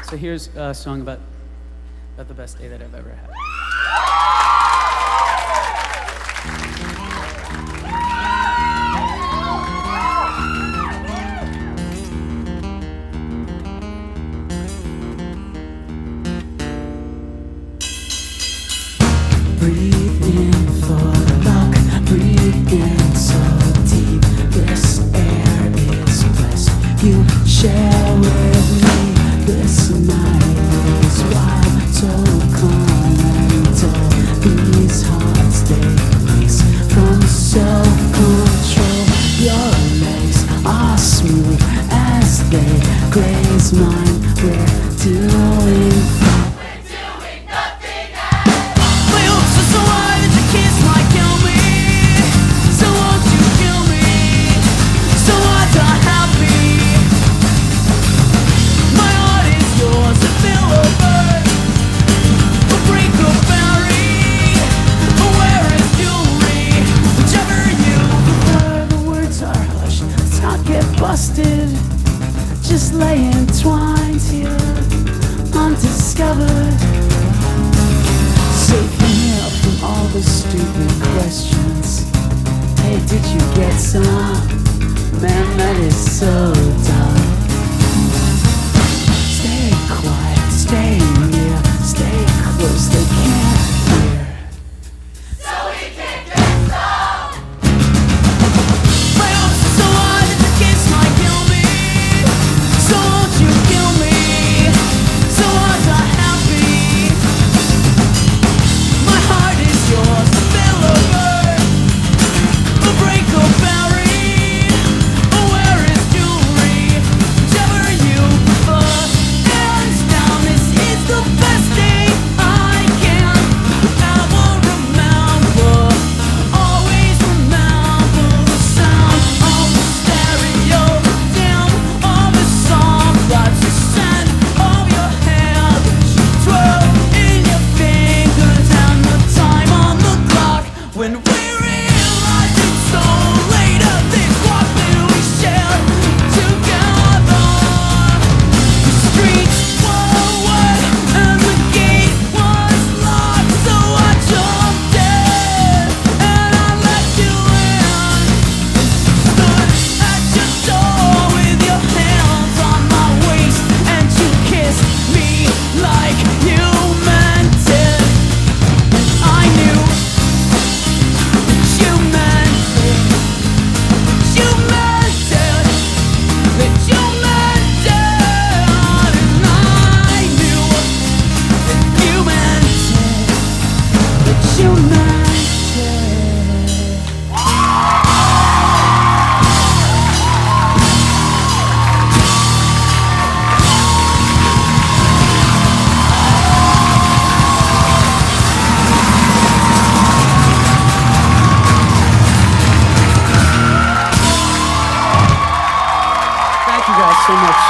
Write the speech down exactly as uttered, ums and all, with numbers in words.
So here's a song about, about the best day that I've ever had. Breathe in for luck, breathe in so deep. This air is blessed, you share with me. This night is wild, so calm and dull. These hearts, they race from self-control. Your legs are smooth as they graze mine. We're doing fine. Busted, just lay entwined here, undiscovered. Safe from here from all the stupid questions. Hey, did you get some? Man, that is so dumb. Stay quiet, stay near, stay close, they can't hear. So we can get some. My hopes are so high that the kids might kill me. So won't you kill me? So I'm not happy. My heart is yours to fill over. A break or bury, or where is jewelry? Whichever you prefer. Hands down, this is the best day I can ever remember. Always remember the sound of the stereo. Down of the song that's the scent of your hair that you twirl in your fingers, and the time on the clock when we realize it's so late. I think what did we share together? The streets were wet and the gate was locked, so I jumped in and I let you in. Stood at your door with your hands on my waist, and you kissed me like you meant it. And I knew that you meant it, that you meant it, that you meant it. And I knew that you meant it, that you meant it. Thank you guys so much.